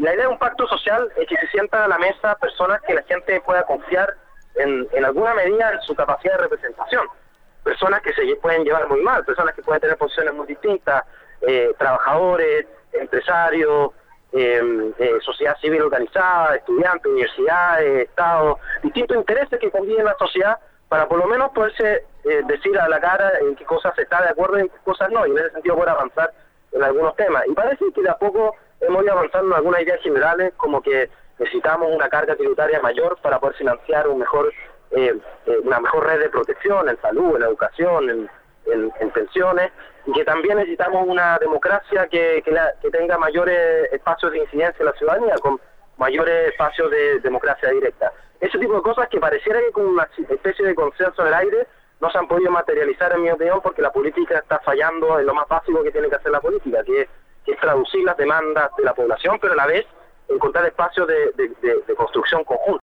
la idea de un pacto social es que se sientan a la mesa personas que la gente pueda confiar en alguna medida en su capacidad de representación. Personas que se pueden llevar muy mal, personas que pueden tener posiciones muy distintas, trabajadores, empresarios, sociedad civil organizada, estudiantes, universidades, Estado, distintos intereses que conviven en la sociedad para por lo menos poderse decir a la cara en qué cosas se está de acuerdo y en qué cosas no, y en ese sentido poder avanzar en algunos temas. Y parece que de a poco hemos ido avanzando en algunas ideas generales, como que necesitamos una carga tributaria mayor para poder financiar una mejor red de protección en salud, en educación, en pensiones, y que también necesitamos una democracia que tenga mayores espacios de incidencia en la ciudadanía, con mayores espacios de democracia directa. Ese tipo de cosas que pareciera que con una especie de consenso en el aire no se han podido materializar, en mi opinión, porque la política está fallando en lo más básico que tiene que hacer la política, que es traducir las demandas de la población, pero a la vez encontrar espacios de construcción conjunta.